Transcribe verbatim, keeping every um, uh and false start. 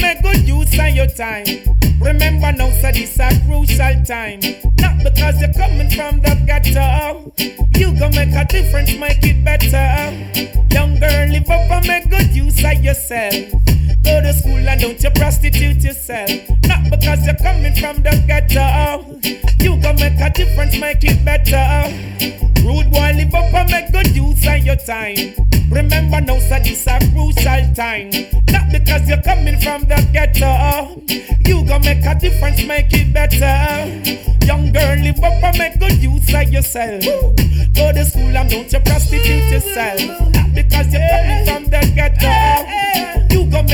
make good use of your time. Remember now, so this a crucial time. Not because you're coming from the ghetto. You gon' make a difference, make it better. Young girl, live up and make good use of yourself. Go to school and don't you prostitute yourself. Not because you're coming from the ghetto. You gon' make a difference, make it better. Rude boy, live up and make good use of your time. Remember now, so this a crucial time. Not because you're coming from the ghetto. You gon' make a difference, make it better. Young girl, live up and make good use of yourself. Go to school and don't you prostitute yourself. Not because you're coming from the ghetto. You gon' make